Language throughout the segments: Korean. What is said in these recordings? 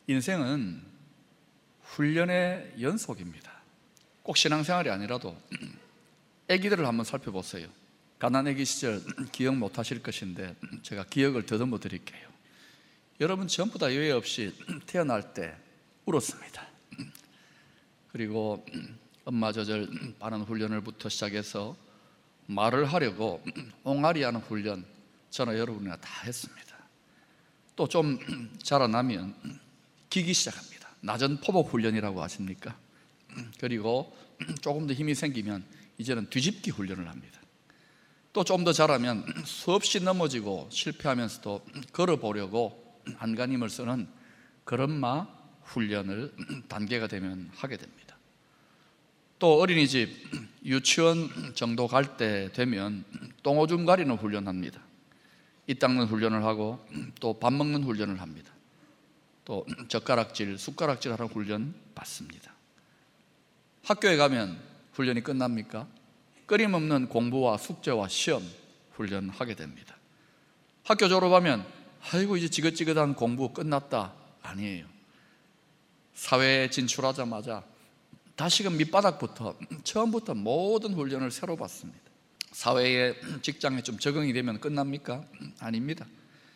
인생은 훈련의 연속입니다. 꼭 신앙생활이 아니라도 아기들을 한번 살펴보세요. 가난아기 시절 기억 못 하실 것인데 제가 기억을 더듬어 드릴게요. 여러분 전부 다 예외 없이 태어날 때 울었습니다. 그리고 엄마 젖을 바른 훈련을부터 시작해서 말을 하려고 옹알이 하는 훈련, 저는 여러분이나 다 했습니다. 또 좀 자라나면 기기 시작합니다. 낮은 포복 훈련이라고 아십니까? 그리고 조금 더 힘이 생기면 이제는 뒤집기 훈련을 합니다. 또 좀 더 자라면 수없이 넘어지고 실패하면서도 걸어보려고 안간힘을 쓰는 걸음마 훈련을 단계가 되면 하게 됩니다. 또 어린이집, 유치원 정도 갈 때 되면 똥오줌 가리는 훈련합니다. 이 닦는 훈련을 하고 또 밥 먹는 훈련을 합니다. 또 젓가락질, 숟가락질 하는 훈련 받습니다. 학교에 가면 훈련이 끝납니까? 끊임없는 공부와 숙제와 시험 훈련하게 됩니다. 학교 졸업하면 아이고 이제 지긋지긋한 공부 끝났다, 아니에요. 사회에 진출하자마자 다시금 밑바닥부터 처음부터 모든 훈련을 새로 받습니다. 사회에, 직장에 좀 적응이 되면 끝납니까? 아닙니다.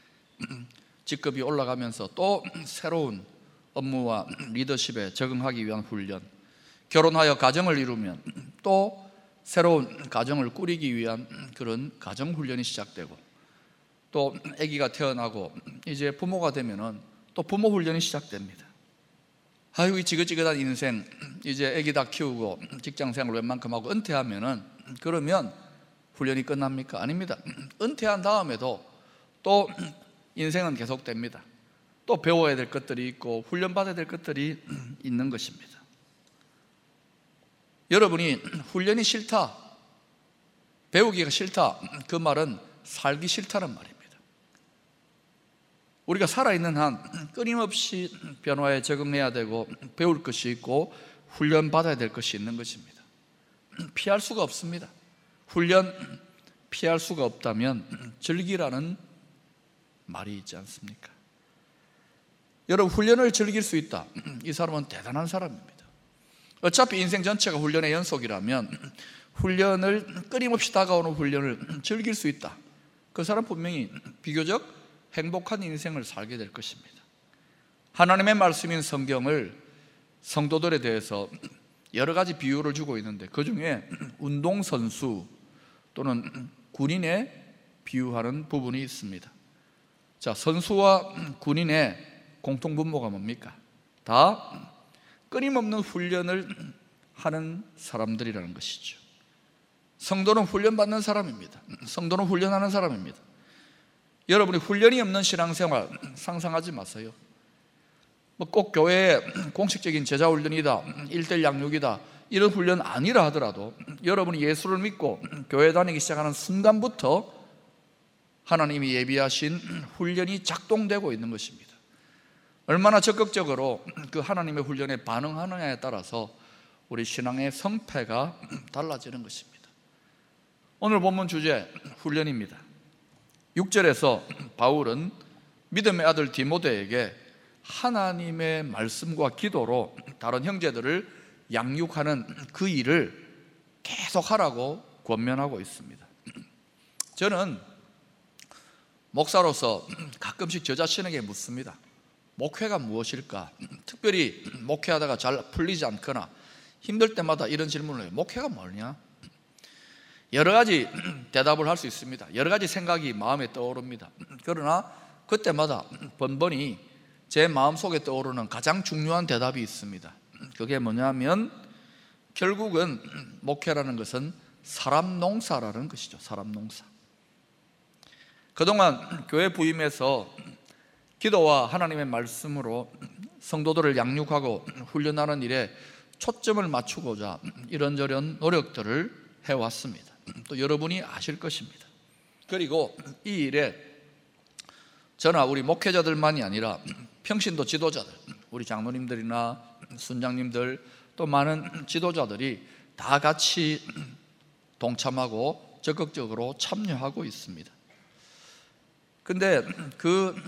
직급이 올라가면서 또 새로운 업무와 리더십에 적응하기 위한 훈련, 결혼하여 가정을 이루면 또 새로운 가정을 꾸리기 위한 그런 가정 훈련이 시작되고, 또 아기가 태어나고 이제 부모가 되면은 또 부모 훈련이 시작됩니다. 아이고 이 지긋지긋한 인생, 이제 아기 다 키우고 직장생활 웬만큼 하고 은퇴하면은, 그러면 훈련이 끝납니까? 아닙니다. 은퇴한 다음에도 또 인생은 계속됩니다. 또 배워야 될 것들이 있고 훈련받아야 될 것들이 있는 것입니다. 여러분이 훈련이 싫다, 배우기가 싫다, 그 말은 살기 싫다는 말입니다. 우리가 살아있는 한 끊임없이 변화에 적응해야 되고 배울 것이 있고 훈련받아야 될 것이 있는 것입니다. 피할 수가 없습니다. 훈련 피할 수가 없다면 즐기라는 말이 있지 않습니까? 여러분, 훈련을 즐길 수 있다, 이 사람은 대단한 사람입니다. 어차피 인생 전체가 훈련의 연속이라면 훈련을, 끊임없이 다가오는 훈련을 즐길 수 있다, 그 사람 분명히 비교적 행복한 인생을 살게 될 것입니다. 하나님의 말씀인 성경을 성도들에 대해서 여러 가지 비유를 주고 있는데, 그 중에 운동선수 또는 군인에 비유하는 부분이 있습니다. 자, 선수와 군인의 공통분모가 뭡니까? 다 끊임없는 훈련을 하는 사람들이라는 것이죠. 성도는 훈련받는 사람입니다. 성도는 훈련하는 사람입니다. 여러분이 훈련이 없는 신앙생활 상상하지 마세요. 꼭 교회의 공식적인 제자훈련이다, 1:1 양육이다, 이런 훈련 아니라 하더라도 여러분이 예수를 믿고 교회 다니기 시작하는 순간부터 하나님이 예비하신 훈련이 작동되고 있는 것입니다. 얼마나 적극적으로 그 하나님의 훈련에 반응하느냐에 따라서 우리 신앙의 성패가 달라지는 것입니다. 오늘 본문 주제 훈련입니다. 6절에서 바울은 믿음의 아들 디모데에게 하나님의 말씀과 기도로 다른 형제들을 양육하는 그 일을 계속하라고 권면하고 있습니다. 저는 목사로서 가끔씩 저 자신에게 묻습니다. 목회가 무엇일까? 특별히 목회하다가 잘 풀리지 않거나 힘들 때마다 이런 질문을 해요. 목회가 뭐냐? 여러 가지 대답을 할 수 있습니다. 여러 가지 생각이 마음에 떠오릅니다. 그러나 그때마다 번번이 제 마음속에 떠오르는 가장 중요한 대답이 있습니다. 그게 뭐냐면 결국은 목회라는 것은 사람 농사라는 것이죠. 사람 농사. 그동안 교회 부임해서 기도와 하나님의 말씀으로 성도들을 양육하고 훈련하는 일에 초점을 맞추고자 이런저런 노력들을 해왔습니다. 또 여러분이 아실 것입니다. 그리고 이 일에 저나 우리 목회자들만이 아니라 평신도 지도자들, 우리 장로님들이나 순장님들, 또 많은 지도자들이 다 같이 동참하고 적극적으로 참여하고 있습니다. 근데 그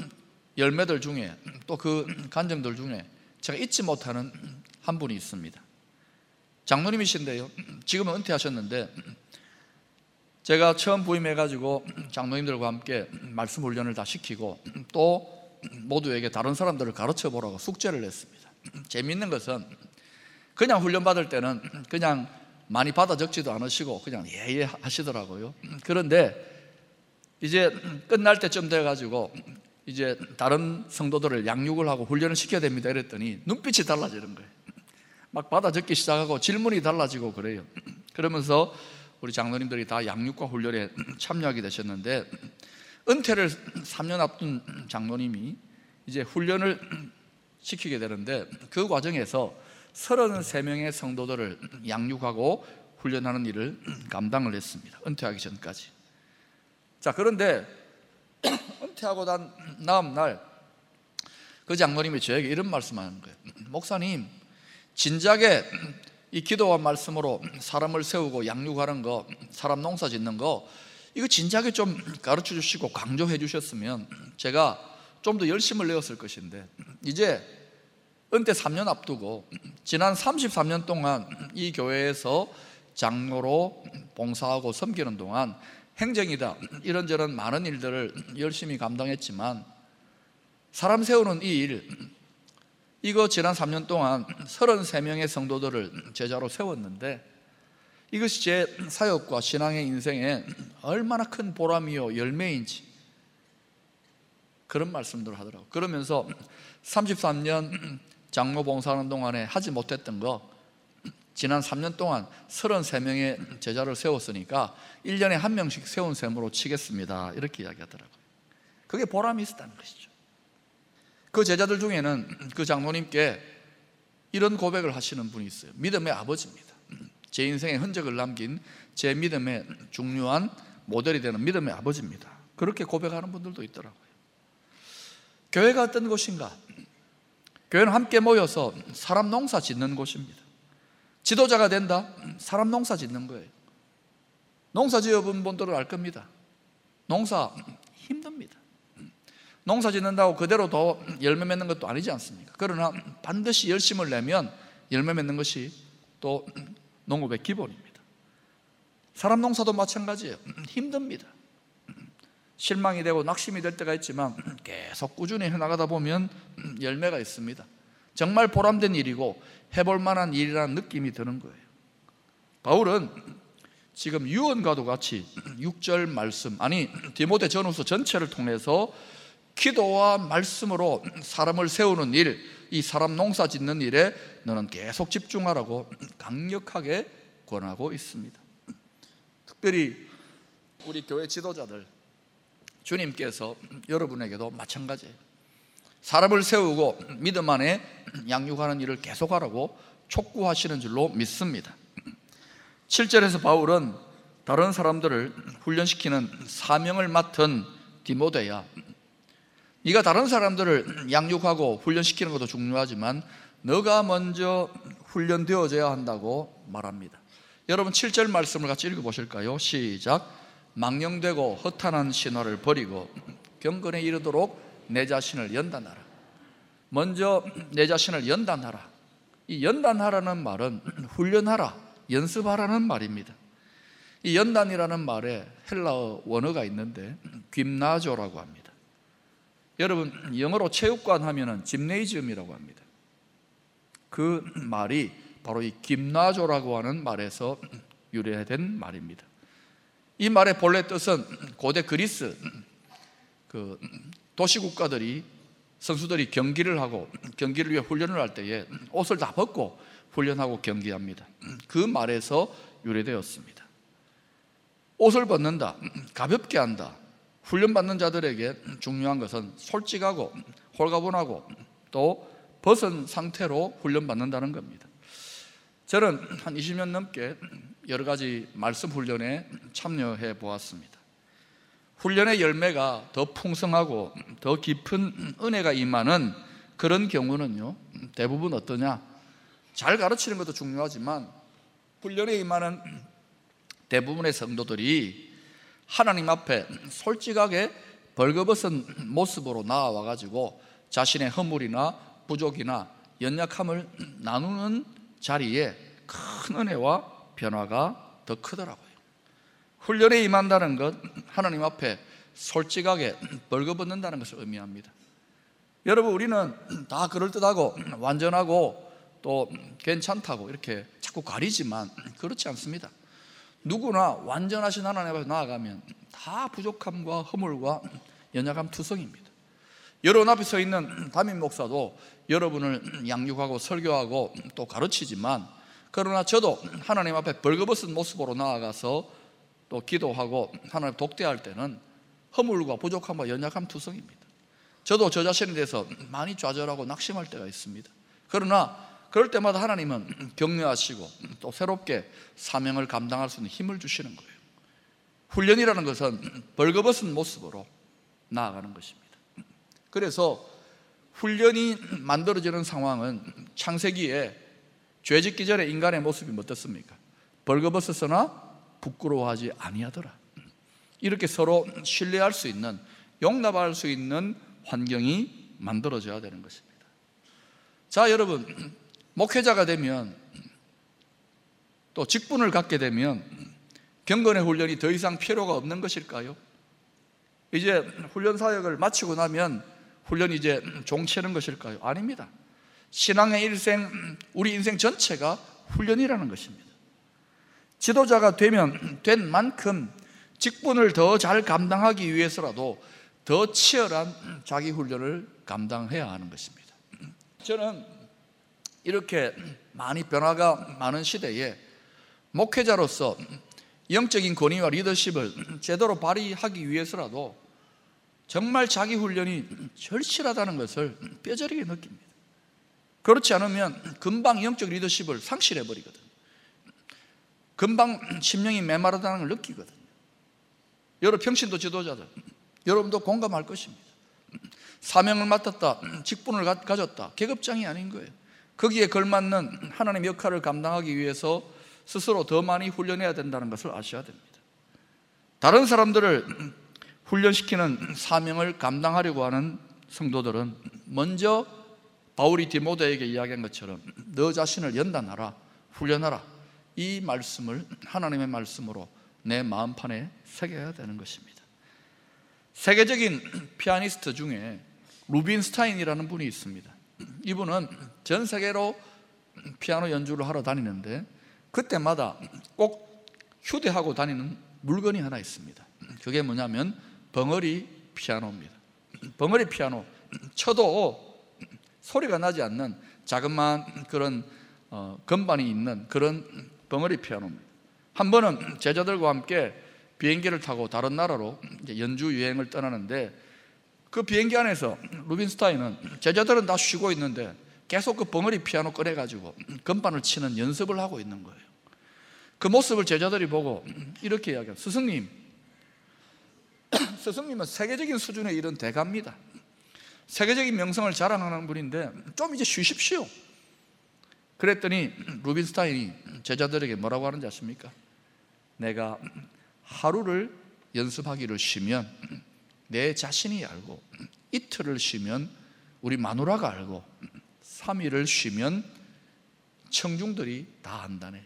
열매들 중에 또 그 간증들 중에 제가 잊지 못하는 한 분이 있습니다. 장로님이신데요, 지금은 은퇴하셨는데 제가 처음 부임해가지고 장로님들과 함께 말씀 훈련을 다 시키고 또 모두에게 다른 사람들을 가르쳐 보라고 숙제를 냈습니다. 재미있는 것은 그냥 훈련 받을 때는 그냥 많이 받아 적지도 않으시고 그냥 예예 하시더라고요. 그런데 이제 끝날 때쯤 돼가지고 이제 다른 성도들을 양육을 하고 훈련을 시켜야 됩니다 이랬더니 눈빛이 달라지는 거예요. 막 받아 적기 시작하고 질문이 달라지고 그래요. 그러면서 우리 장로님들이 다 양육과 훈련에 참여하게 되셨는데, 은퇴를 3년 앞둔 장로님이 이제 훈련을 시키게 되는데 그 과정에서 33명의 성도들을 양육하고 훈련하는 일을 감당을 했습니다. 은퇴하기 전까지. 자, 그런데 은퇴하고 난 다음 날 그 장로님이 저에게 이런 말씀하는 거예요. 목사님, 진작에 이 기도와 말씀으로 사람을 세우고 양육하는 거, 사람 농사 짓는 거, 이거 진작에 좀 가르쳐 주시고 강조해 주셨으면 제가 좀 더 열심을 내었을 것인데, 이제 은퇴 3년 앞두고 지난 33년 동안 이 교회에서 장로로 봉사하고 섬기는 동안 행정이다 이런저런 많은 일들을 열심히 감당했지만 사람 세우는 이 일, 이거 지난 3년 동안 33명의 성도들을 제자로 세웠는데 이것이 제 사역과 신앙의 인생에 얼마나 큰 보람이요 열매인지 그런 말씀들을 하더라고요. 그러면서 33년 장로 봉사하는 동안에 하지 못했던 거 지난 3년 동안 33명의 제자를 세웠으니까 1년에 한 명씩 세운 셈으로 치겠습니다 이렇게 이야기하더라고요. 그게 보람이 있었다는 것이죠. 그 제자들 중에는 그 장로님께 이런 고백을 하시는 분이 있어요. 믿음의 아버지입니다. 제 인생에 흔적을 남긴 제 믿음의 중요한 모델이 되는 믿음의 아버지입니다. 그렇게 고백하는 분들도 있더라고요. 교회가 어떤 곳인가? 교회는 함께 모여서 사람 농사 짓는 곳입니다. 지도자가 된다? 사람 농사 짓는 거예요. 농사 지어본 분들은 알 겁니다. 농사 힘듭니다. 농사 짓는다고 그대로 더 열매 맺는 것도 아니지 않습니까? 그러나 반드시 열심을 내면 열매 맺는 것이 또 농업의 기본입니다. 사람 농사도 마찬가지예요. 힘듭니다. 실망이 되고 낙심이 될 때가 있지만 계속 꾸준히 해나가다 보면 열매가 있습니다. 정말 보람된 일이고 해볼 만한 일이라는 느낌이 드는 거예요. 바울은 지금 유언과도 같이 6절 말씀, 아니 디모데 전후서 전체를 통해서 기도와 말씀으로 사람을 세우는 일, 이 사람 농사 짓는 일에 너는 계속 집중하라고 강력하게 권하고 있습니다. 특별히 우리 교회 지도자들, 주님께서 여러분에게도 마찬가지예요. 사람을 세우고 믿음 안에 양육하는 일을 계속하라고 촉구하시는 줄로 믿습니다. 7절에서 바울은 다른 사람들을 훈련시키는 사명을 맡은 디모데야, 네가 다른 사람들을 양육하고 훈련시키는 것도 중요하지만 너가 먼저 훈련되어져야 한다고 말합니다. 여러분 7절 말씀을 같이 읽어보실까요? 시작. 망령되고 허탄한 신화를 버리고 경건에 이르도록 내 자신을 연단하라. 먼저 내 자신을 연단하라. 이 연단하라는 말은 훈련하라, 연습하라는 말입니다. 이 연단이라는 말에 헬라어 원어가 있는데 김나조라고 합니다. 여러분 영어로 체육관 하면은 짐네이지움이라고 합니다. 그 말이 바로 이 김나조라고 하는 말에서 유래된 말입니다. 이 말의 본래 뜻은 고대 그리스 그 도시국가들이 선수들이 경기를 하고 경기를 위해 훈련을 할 때에 옷을 다 벗고 훈련하고 경기합니다. 그 말에서 유래되었습니다. 옷을 벗는다, 가볍게 한다. 훈련받는 자들에게 중요한 것은 솔직하고 홀가분하고 또 벗은 상태로 훈련받는다는 겁니다. 저는 한 20년 넘게 여러 가지 말씀 훈련에 참여해 보았습니다. 훈련의 열매가 더 풍성하고 더 깊은 은혜가 임하는 그런 경우는요, 대부분 어떠냐? 잘 가르치는 것도 중요하지만 훈련에 임하는 대부분의 성도들이 하나님 앞에 솔직하게 벌거벗은 모습으로 나와 가지고 자신의 허물이나 부족이나 연약함을 나누는 자리에 큰 은혜와 변화가 더 크더라고요. 훈련에 임한다는 것, 하나님 앞에 솔직하게 벌거벗는다는 것을 의미합니다. 여러분, 우리는 다 그럴듯하고 완전하고 또 괜찮다고 이렇게 자꾸 가리지만 그렇지 않습니다. 누구나 완전하신 하나님 앞에 나아가면 다 부족함과 허물과 연약함 투성입니다. 여러분 앞에 서 있는 담임 목사도 여러분을 양육하고 설교하고 또 가르치지만, 그러나 저도 하나님 앞에 벌거벗은 모습으로 나아가서 또 기도하고 하나님 독대할 때는 허물과 부족함과 연약함 투성입니다. 저도 저 자신에 대해서 많이 좌절하고 낙심할 때가 있습니다. 그러나 그럴 때마다 하나님은 격려하시고 또 새롭게 사명을 감당할 수 있는 힘을 주시는 거예요. 훈련이라는 것은 벌거벗은 모습으로 나아가는 것입니다. 그래서 훈련이 만들어지는 상황은 창세기에 죄짓기 전에 인간의 모습이 어떻습니까? 벌거벗었으나 부끄러워하지 아니하더라. 이렇게 서로 신뢰할 수 있는, 용납할 수 있는 환경이 만들어져야 되는 것입니다. 자, 여러분, 목회자가 되면 또 직분을 갖게 되면 경건의 훈련이 더 이상 필요가 없는 것일까요? 이제 훈련 사역을 마치고 나면 훈련이 이제 종치는 것일까요? 아닙니다. 신앙의 일생, 우리 인생 전체가 훈련이라는 것입니다. 지도자가 된 만큼 직분을 더 잘 감당하기 위해서라도 더 치열한 자기 훈련을 감당해야 하는 것입니다. 저는 이렇게 많이 변화가 많은 시대에 목회자로서 영적인 권위와 리더십을 제대로 발휘하기 위해서라도 정말 자기 훈련이 절실하다는 것을 뼈저리게 느낍니다. 그렇지 않으면 금방 영적 리더십을 상실해버리거든요. 금방 심령이 메마르다는 걸 느끼거든요. 여러분 평신도 지도자들, 여러분도 공감할 것입니다. 사명을 맡았다, 직분을 가졌다, 계급장이 아닌 거예요. 거기에 걸맞는 하나님의 역할을 감당하기 위해서 스스로 더 많이 훈련해야 된다는 것을 아셔야 됩니다. 다른 사람들을 훈련시키는 사명을 감당하려고 하는 성도들은 먼저 바울이 디모데에게 이야기한 것처럼 너 자신을 연단하라, 훈련하라, 이 말씀을 하나님의 말씀으로 내 마음판에 새겨야 되는 것입니다. 세계적인 피아니스트 중에 루빈스타인이라는 분이 있습니다. 이분은 전 세계로 피아노 연주를 하러 다니는데 그때마다 꼭 휴대하고 다니는 물건이 하나 있습니다. 그게 뭐냐면 벙어리 피아노입니다. 벙어리 피아노, 쳐도 소리가 나지 않는 자그마한 그런 건반이 있는 그런 벙어리 피아노입니다. 한 번은 제자들과 함께 비행기를 타고 다른 나라로 연주 여행을 떠나는데 그 비행기 안에서 루빈스타인은 제자들은 다 쉬고 있는데 계속 그 벙어리 피아노 꺼내가지고 건반을 치는 연습을 하고 있는 거예요. 그 모습을 제자들이 보고 이렇게 이야기해요. 스승님은 세계적인 수준에 이른 대가입니다. 세계적인 명성을 자랑하는 분인데 좀 이제 쉬십시오. 그랬더니 루빈스타인이 제자들에게 뭐라고 하는지 아십니까? 내가 하루를 연습하기를 쉬면 내 자신이 알고, 이틀을 쉬면 우리 마누라가 알고, 3일을 쉬면 청중들이 다 안다네.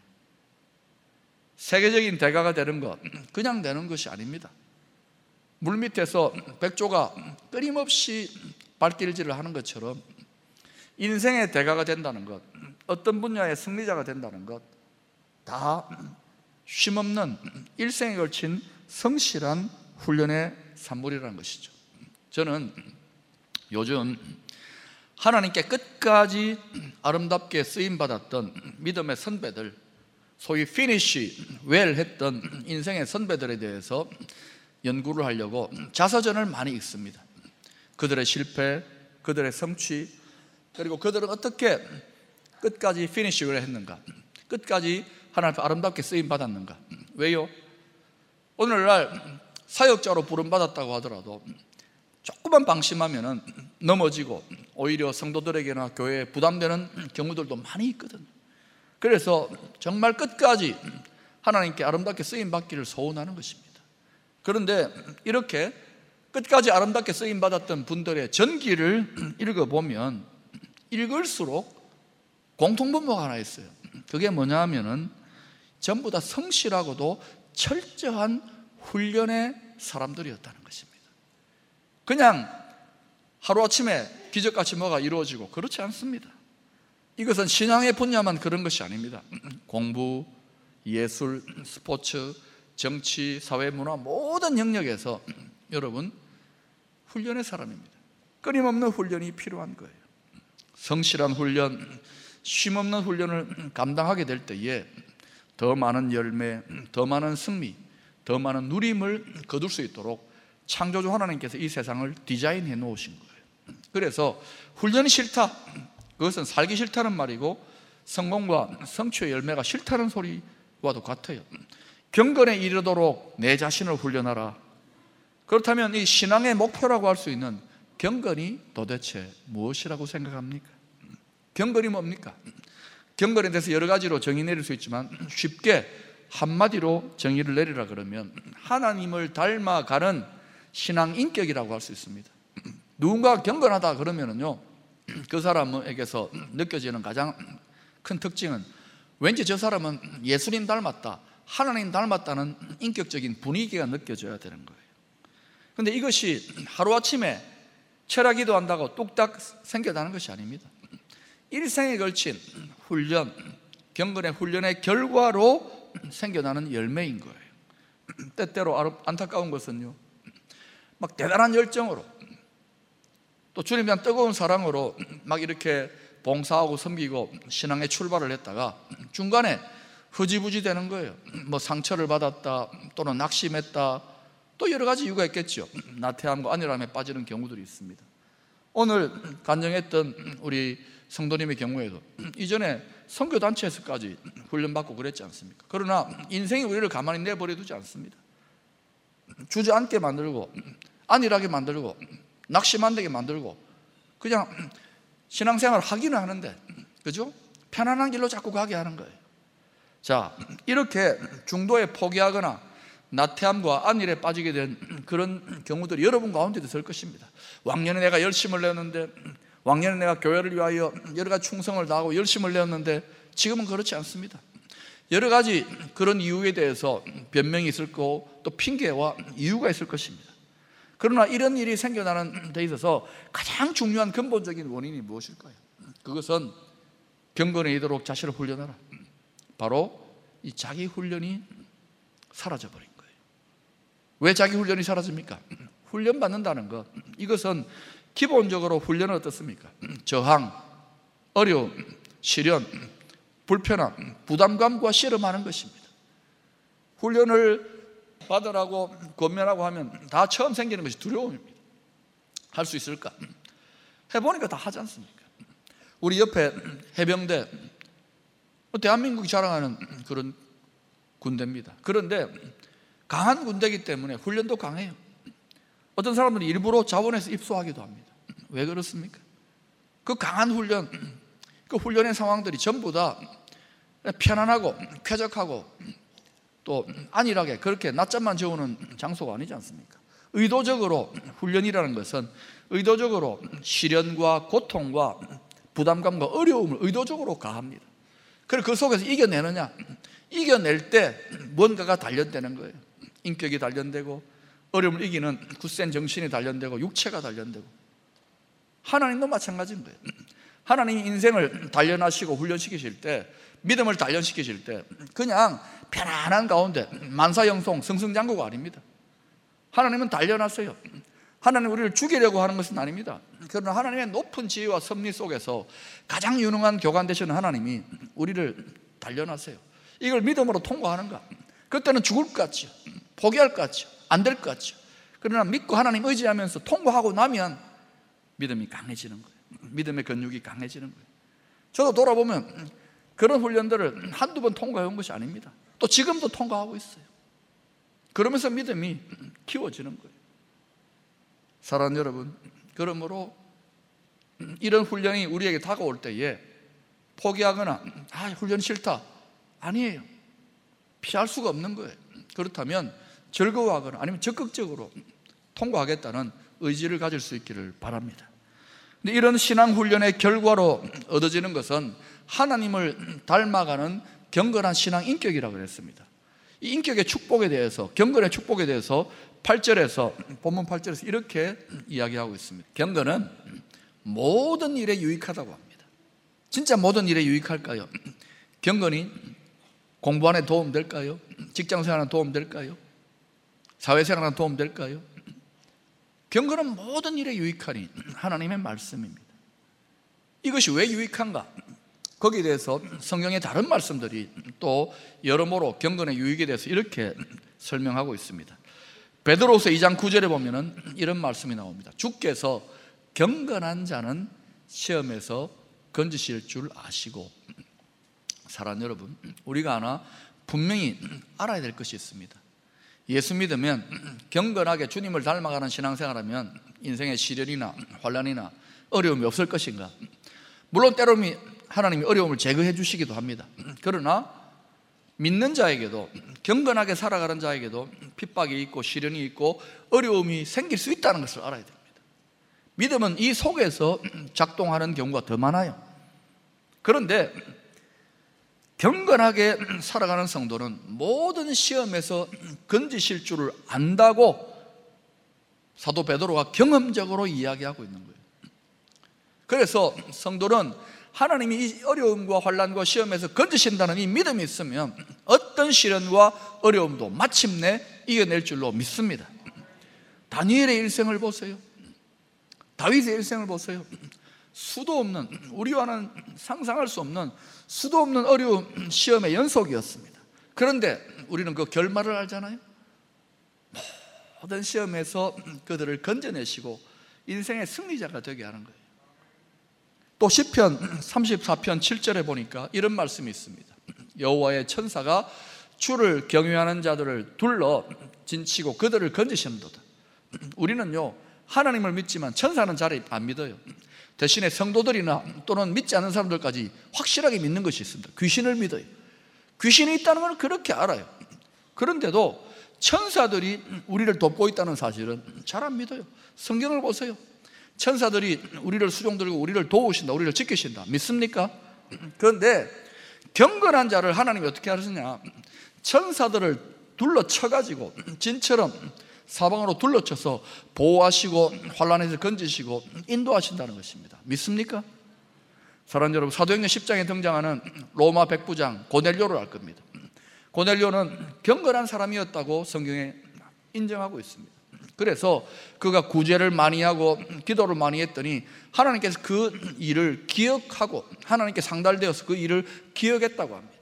세계적인 대가가 되는 것 그냥 되는 것이 아닙니다. 물밑에서 백조가 끊임없이 발길질을 하는 것처럼 인생의 대가가 된다는 것, 어떤 분야의 승리자가 된다는 것, 다 쉼없는 일생에 걸친 성실한 훈련의 산물이라는 것이죠. 저는 요즘 하나님께 끝까지 아름답게 쓰임받았던 믿음의 선배들, 소위 피니시 웰 했던 인생의 선배들에 대해서 연구를 하려고 자서전을 많이 읽습니다. 그들의 실패, 그들의 성취, 그리고 그들은 어떻게 끝까지 피니시 웰 했는가, 끝까지 하나님 아름답게 쓰임받았는가. 왜요? 오늘날 사역자로 부름받았다고 하더라도 조금만 방심하면 넘어지고 오히려 성도들에게나 교회에 부담되는 경우들도 많이 있거든요. 그래서 정말 끝까지 하나님께 아름답게 쓰임받기를 소원하는 것입니다. 그런데 이렇게 끝까지 아름답게 쓰임받았던 분들의 전기를 읽어보면 읽을수록 공통분모가 하나 있어요. 그게 뭐냐 하면은 전부 다 성실하고도 철저한 훈련의 사람들이었다는 것입니다. 그냥 하루아침에 기적같이 뭐가 이루어지고 그렇지 않습니다. 이것은 신앙의 분야만 그런 것이 아닙니다. 공부, 예술, 스포츠, 정치, 사회, 문화 모든 영역에서 여러분 훈련의 사람입니다. 끊임없는 훈련이 필요한 거예요. 성실한 훈련, 쉼없는 훈련을 감당하게 될 때에 더 많은 열매, 더 많은 승리, 더 많은 누림을 거둘 수 있도록 창조주 하나님께서 이 세상을 디자인해 놓으신 거예요. 그래서 훈련이 싫다, 그것은 살기 싫다는 말이고 성공과 성취의 열매가 싫다는 소리와도 같아요. 경건에 이르도록 내 자신을 훈련하라. 그렇다면 이 신앙의 목표라고 할 수 있는 경건이 도대체 무엇이라고 생각합니까? 경건이 뭡니까? 경건에 대해서 여러 가지로 정의 내릴 수 있지만 쉽게 한마디로 정의를 내리라 그러면 하나님을 닮아가는 신앙 인격이라고 할 수 있습니다. 누군가 경건하다 그러면은요, 그 사람에게서 느껴지는 가장 큰 특징은 왠지 저 사람은 예수님 닮았다, 하나님 닮았다는 인격적인 분위기가 느껴져야 되는 거예요. 그런데 이것이 하루아침에 철학기도 한다고 뚝딱 생겨나는 것이 아닙니다. 일생에 걸친 훈련, 경건의 훈련의 결과로 생겨나는 열매인 거예요. 때때로 안타까운 것은요, 막 대단한 열정으로 또 주님에 대한 뜨거운 사랑으로 막 이렇게 봉사하고 섬기고 신앙의 출발을 했다가 중간에 흐지부지 되는 거예요. 뭐 상처를 받았다, 또는 낙심했다, 또 여러 가지 이유가 있겠죠. 나태함과 안일함에 빠지는 경우들이 있습니다. 오늘 간증했던 우리 성도님의 경우에도 이전에 선교단체에서까지 훈련받고 그랬지 않습니까? 그러나 인생이 우리를 가만히 내버려 두지 않습니다. 주저앉게 만들고 안일하게 만들고 낙심한되게 만들고 그냥 신앙생활을 하기는 하는데, 그죠? 편안한 길로 자꾸 가게 하는 거예요. 자, 이렇게 중도에 포기하거나 나태함과 안일에 빠지게 된 그런 경우들이 여러분 가운데도 있을 것입니다. 왕년에 내가 열심을 내었는데, 왕년에 내가 교회를 위하여 여러 가지 충성을 다하고 열심을 내었는데 지금은 그렇지 않습니다. 여러 가지 그런 이유에 대해서 변명이 있을 거고 또 핑계와 이유가 있을 것입니다. 그러나 이런 일이 생겨나는 데 있어서 가장 중요한 근본적인 원인이 무엇일까요? 그것은 경건에 이르도록 자신을 훈련하라. 바로 이 자기 훈련이 사라져버린 거예요. 왜 자기 훈련이 사라집니까? 훈련받는다는 것, 이것은 기본적으로 훈련은 어떻습니까? 저항, 어려움, 시련, 불편함, 부담감과 씨름하는 것입니다. 훈련을 받으라고 권면하고 하면 다 처음 생기는 것이 두려움입니다. 할 수 있을까? 해보니까 다 하지 않습니까? 우리 옆에 해병대, 대한민국이 자랑하는 그런 군대입니다. 그런데 강한 군대이기 때문에 훈련도 강해요. 어떤 사람들은 일부러 자원해서 입소하기도 합니다. 왜 그렇습니까? 그 강한 훈련, 그 훈련의 상황들이 전부 다 편안하고 쾌적하고 또 안일하게 그렇게 낮잠만 재우는 장소가 아니지 않습니까? 의도적으로 훈련이라는 것은 의도적으로 시련과 고통과 부담감과 어려움을 의도적으로 가합니다. 그래서 그 속에서 이겨내느냐? 이겨낼 때 뭔가가 단련되는 거예요. 인격이 단련되고 어려움을 이기는 굳센 정신이 단련되고 육체가 단련되고, 하나님도 마찬가지인 거예요. 하나님이 인생을 단련하시고 훈련시키실 때, 믿음을 단련시키실 때 그냥 편안한 가운데 만사형통 승승장구가 아닙니다. 하나님은 단련하세요. 하나님 우리를 죽이려고 하는 것은 아닙니다. 그러나 하나님의 높은 지혜와 섭리 속에서 가장 유능한 교관 되시는 하나님이 우리를 단련하세요. 이걸 믿음으로 통과하는가? 그때는 죽을 것 같죠. 포기할 것 같죠. 안 될 것 같죠. 그러나 믿고 하나님 의지하면서 통과하고 나면 믿음이 강해지는 거예요. 믿음의 근육이 강해지는 거예요. 저도 돌아보면 그런 훈련들을 한두 번 통과해 온 것이 아닙니다. 또 지금도 통과하고 있어요. 그러면서 믿음이 키워지는 거예요. 사랑하는 여러분, 그러므로 이런 훈련이 우리에게 다가올 때에 포기하거나 훈련 싫다, 아니에요. 피할 수가 없는 거예요. 그렇다면 즐거워하거나 아니면 적극적으로 통과하겠다는 의지를 가질 수 있기를 바랍니다. 근데 이런 신앙훈련의 결과로 얻어지는 것은 하나님을 닮아가는 경건한 신앙 인격이라고 그랬습니다. 이 인격의 축복에 대해서, 경건의 축복에 대해서 8절에서, 본문 8절에서 이렇게 이야기하고 있습니다. 경건은 모든 일에 유익하다고 합니다. 진짜 모든 일에 유익할까요? 경건이 공부하는 데 도움 될까요? 직장생활에 도움 될까요? 사회생활에 도움 될까요? 경건은 모든 일에 유익하니 하나님의 말씀입니다. 이것이 왜 유익한가? 거기에 대해서 성경의 다른 말씀들이 또 여러모로 경건의 유익에 대해서 이렇게 설명하고 있습니다. 베드로후서 2장 9절에 보면은 이런 말씀이 나옵니다. 주께서 경건한 자는 시험에서 건지실 줄 아시고. 사랑하는 여러분, 우리가 하나 분명히 알아야 될 것이 있습니다. 예수 믿으면, 경건하게 주님을 닮아가는 신앙생활하면 인생의 시련이나 환난이나 어려움이 없을 것인가? 물론 때로는 하나님이 어려움을 제거해 주시기도 합니다. 그러나 믿는 자에게도, 경건하게 살아가는 자에게도 핍박이 있고 시련이 있고 어려움이 생길 수 있다는 것을 알아야 됩니다. 믿음은 이 속에서 작동하는 경우가 더 많아요. 그런데 경건하게 살아가는 성도는 모든 시험에서 건지실 줄을 안다고 사도 베드로가 경험적으로 이야기하고 있는 거예요. 그래서 성도는 하나님이 이 어려움과 환난과 시험에서 건지신다는 이 믿음이 있으면 어떤 시련과 어려움도 마침내 이겨낼 줄로 믿습니다. 다니엘의 일생을 보세요. 다윗의 일생을 보세요. 수도 없는, 우리와는 상상할 수 없는 수도 없는 어려움, 시험의 연속이었습니다. 그런데 우리는 그 결말을 알잖아요. 모든 시험에서 그들을 건져내시고 인생의 승리자가 되게 하는 거예요. 또 시편 34편 7절에 보니까 이런 말씀이 있습니다. 여호와의 천사가 주를 경외하는 자들을 둘러 진치고 그들을 건지시는도다. 우리는요, 하나님을 믿지만 천사는 잘 안 믿어요. 대신에 성도들이나 또는 믿지 않는 사람들까지 확실하게 믿는 것이 있습니다. 귀신을 믿어요. 귀신이 있다는 걸 그렇게 알아요. 그런데도 천사들이 우리를 돕고 있다는 사실은 잘 안 믿어요. 성경을 보세요. 천사들이 우리를 수종들고 우리를 도우신다, 우리를 지키신다, 믿습니까? 그런데 경건한 자를 하나님이 어떻게 하시냐? 천사들을 둘러쳐가지고 진처럼 사방으로 둘러쳐서 보호하시고 환난에서 건지시고 인도하신다는 것입니다. 믿습니까? 사랑하는 여러분, 사도행전 10장에 등장하는 로마 백부장 고넬료를 알 겁니다. 고넬료는 경건한 사람이었다고 성경에 인정하고 있습니다. 그래서 그가 구제를 많이 하고 기도를 많이 했더니 하나님께서 그 일을 기억하고 하나님께 상달되어서 그 일을 기억했다고 합니다.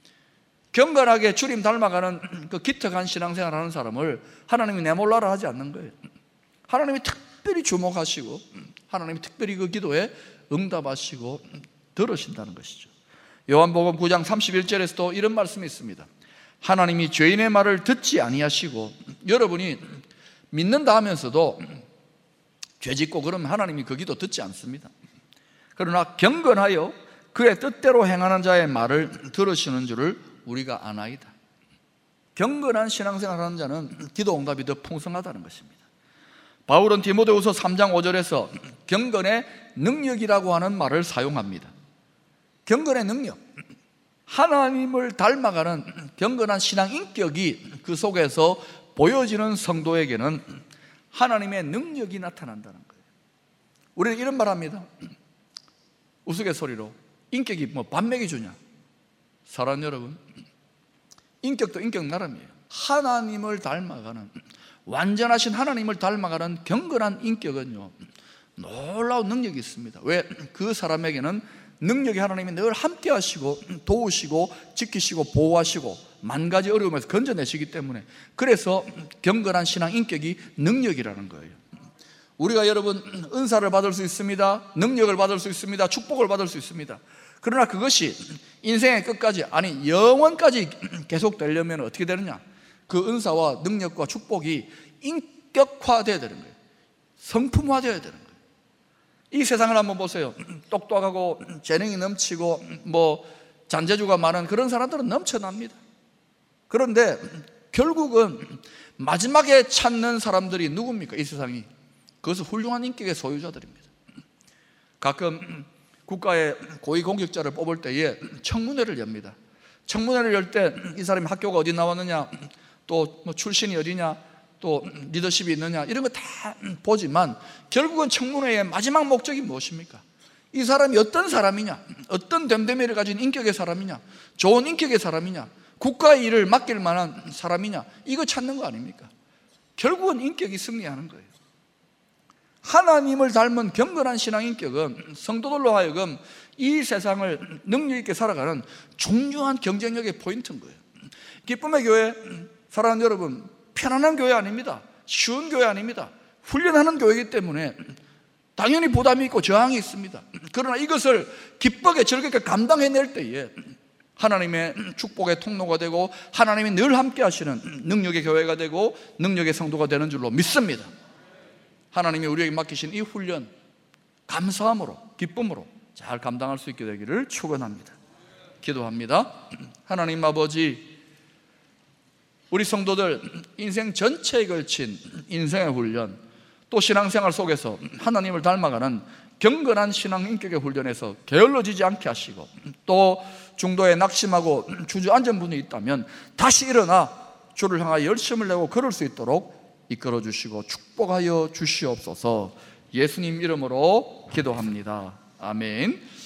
경건하게 주님 닮아가는 그 기특한 신앙생활을 하는 사람을 하나님이 내몰라라 하지 않는 거예요. 하나님이 특별히 주목하시고 하나님이 특별히 그 기도에 응답하시고 들으신다는 것이죠. 요한복음 9장 31절에서도 이런 말씀이 있습니다. 하나님이 죄인의 말을 듣지 아니하시고, 여러분이 믿는다 하면서도 죄짓고 그러면 하나님이 그 기도 듣지 않습니다. 그러나 경건하여 그의 뜻대로 행하는 자의 말을 들으시는 줄을 우리가 아나이다. 경건한 신앙생활하는 자는 기도 응답이 더 풍성하다는 것입니다. 바울은 디모데후서 3장 5절에서 경건의 능력이라고 하는 말을 사용합니다. 경건의 능력, 하나님을 닮아가는 경건한 신앙 인격이 그 속에서 보여지는 성도에게는 하나님의 능력이 나타난다는 거예요. 우리는 이런 말 합니다. 우스갯소리로 인격이 뭐 밥 먹여주냐? 사랑하는 여러분, 인격도 인격 나름이에요. 하나님을 닮아가는, 완전하신 하나님을 닮아가는 경건한 인격은요, 놀라운 능력이 있습니다. 왜? 그 사람에게는 능력이 하나님이 늘 함께 하시고 도우시고 지키시고 보호하시고 만 가지 어려움에서 건져내시기 때문에, 그래서 경건한 신앙 인격이 능력이라는 거예요. 우리가 여러분 은사를 받을 수 있습니다. 능력을 받을 수 있습니다. 축복을 받을 수 있습니다. 그러나 그것이 인생의 끝까지, 아니 영원까지 계속되려면 어떻게 되느냐? 그 은사와 능력과 축복이 인격화되어야 되는 거예요. 성품화되어야 되는 거예요. 이 세상을 한번 보세요. 똑똑하고 재능이 넘치고 뭐 잔재주가 많은 그런 사람들은 넘쳐납니다. 그런데 결국은 마지막에 찾는 사람들이 누굽니까? 이 세상이. 그것은 훌륭한 인격의 소유자들입니다. 가끔 국가의 고위공직자를 뽑을 때에 청문회를 엽니다. 청문회를 열 때 이 사람이 학교가 어디 나왔느냐, 또 뭐 출신이 어디냐, 또 리더십이 있느냐, 이런 거 다 보지만 결국은 청문회의 마지막 목적이 무엇입니까? 이 사람이 어떤 사람이냐, 어떤 됨됨이를 가진 인격의 사람이냐, 좋은 인격의 사람이냐, 국가의 일을 맡길 만한 사람이냐, 이거 찾는 거 아닙니까? 결국은 인격이 승리하는 거예요. 하나님을 닮은 경건한 신앙 인격은 성도들로 하여금 이 세상을 능력 있게 살아가는 중요한 경쟁력의 포인트인 거예요. 기쁨의 교회, 사랑하는 여러분, 편안한 교회 아닙니다. 쉬운 교회 아닙니다. 훈련하는 교회이기 때문에 당연히 부담이 있고 저항이 있습니다. 그러나 이것을 기쁘게 즐겁게 감당해낼 때에 하나님의 축복의 통로가 되고 하나님이 늘 함께 하시는 능력의 교회가 되고 능력의 성도가 되는 줄로 믿습니다. 하나님이 우리에게 맡기신 이 훈련, 감사함으로, 기쁨으로 잘 감당할 수 있게 되기를 축원합니다. 기도합니다. 하나님 아버지, 우리 성도들 인생 전체에 걸친 인생의 훈련, 또 신앙생활 속에서 하나님을 닮아가는 경건한 신앙 인격의 훈련에서 게을러지지 않게 하시고, 또 중도에 낙심하고 주저앉은 분이 있다면 다시 일어나 주를 향하여 열심을 내고 걸을 수 있도록 이끌어 주시고 축복하여 주시옵소서. 예수님 이름으로 기도합니다. 아멘.